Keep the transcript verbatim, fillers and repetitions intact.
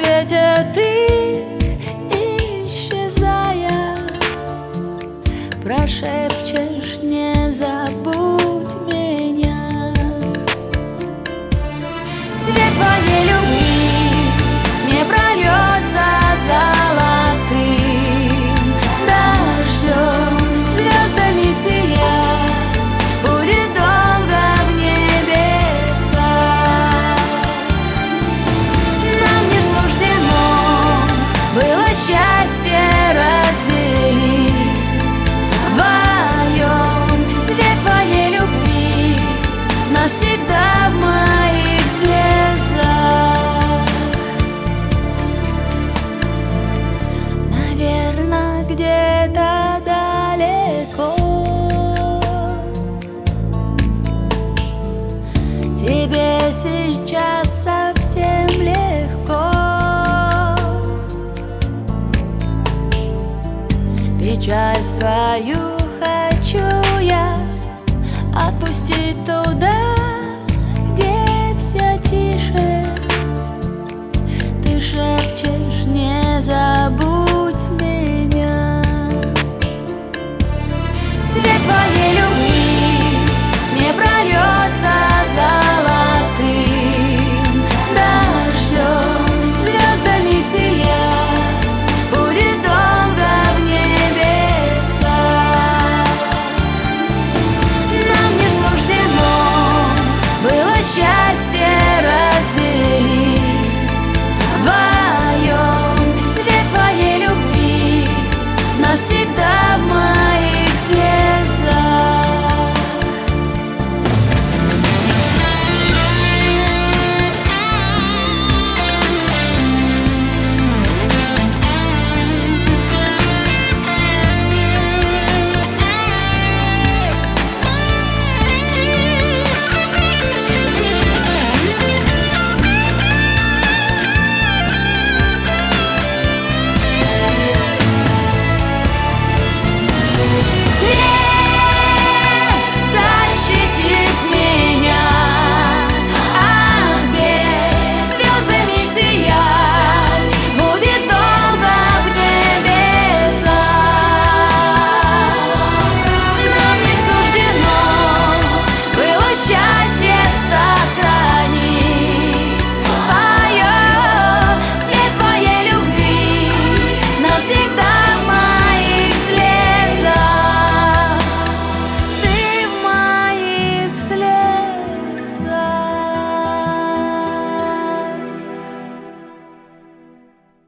свете ты, исчезая, прошепчешь: не забудь меня. Свет твоей любви не прольется золотым дождем, звездами сиять будет долго в небесах. Нам не суждено было счастье разделить вдвоем. Свет твоей любви навсегда в моих слезах. Наверно, где-то далеко тебе сейчас совсем легко. Печаль свою хочу я отпустить туда, где все тише. Ты шепчешь: не забудь